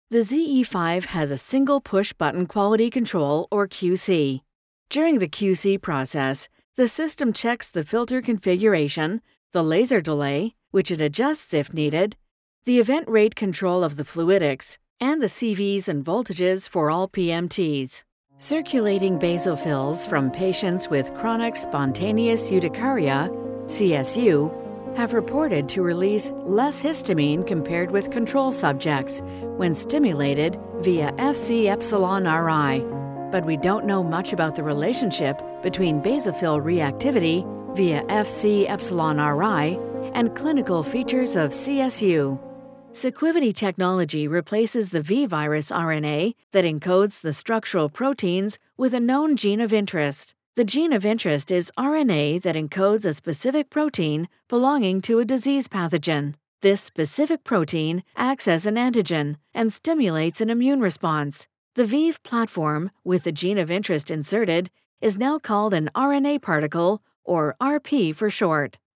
The ZE5 has a single push-button quality control, or QC. During the QC process, the system checks the filter configuration, the laser delay, which it adjusts if needed, the event rate control of the fluidics, and the CVs and voltages for all PMTs. Circulating basophils from patients with chronic spontaneous urticaria, CSU, have reported to release less histamine compared with control subjects when stimulated via Fc epsilon Ri. But we don't know much about the relationship between basophil reactivity via Fc epsilon Ri and clinical features of CSU. Sequivity technology replaces the V virus RNA that encodes the structural proteins with a known gene of interest. The gene of interest is RNA that encodes a specific protein belonging to a disease pathogen. This specific protein acts as an antigen and stimulates an immune response. The VIV platform, with the gene of interest inserted, is now called an RNA particle, or RP for short.